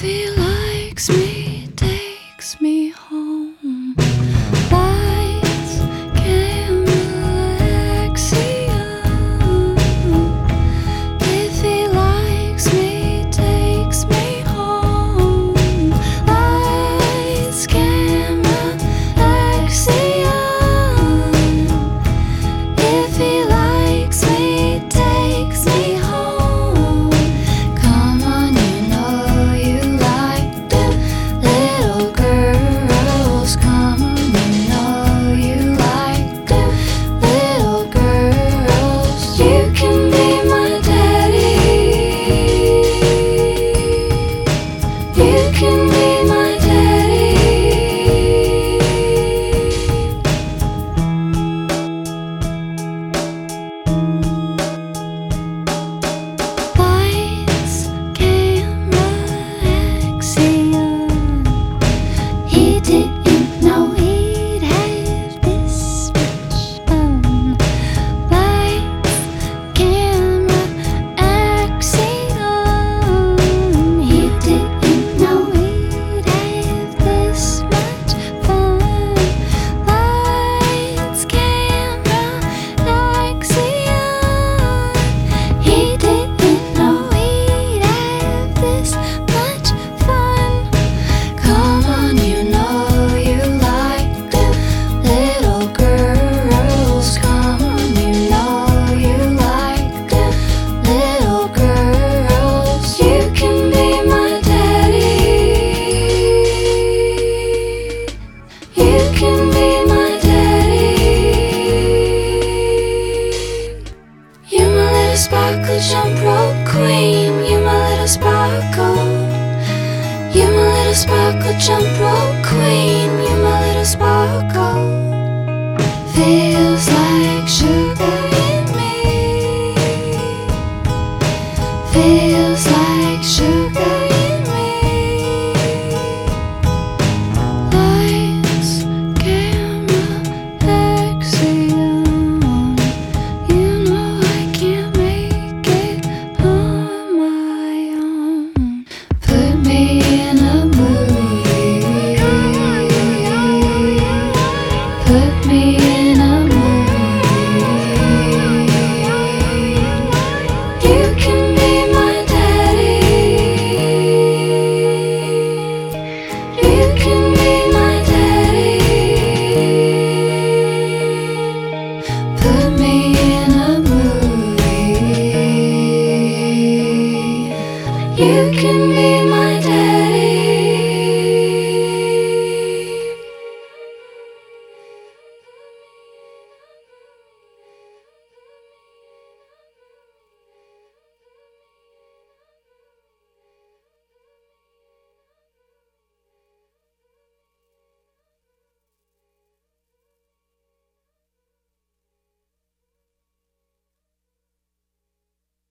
he likes me, takes me home. Lights, camera, axiom. If he likes me, takes me home. Lights, camera, axiom. If he likes me, takes me home. Come on, you know you like the little girls. Come on, you know you like the little girls. You can be my daddy. You can be my daddy. Lights, camera, axiom. He didn't know he'd have this much fun. Lights, camera, axiom. He didn't know he'd have this much fun. Lights, camera, axiom. He didn't know he'd have this much fun. Come on, you know you like the little girls. Come on, you know you like the little girls. You can be my daddy. You can be my daddy. You're my little sparkle jump rope queen. You're my little sparkle. You're my little sparkle jump rope queen. You're my little sparkle. Feels like sugar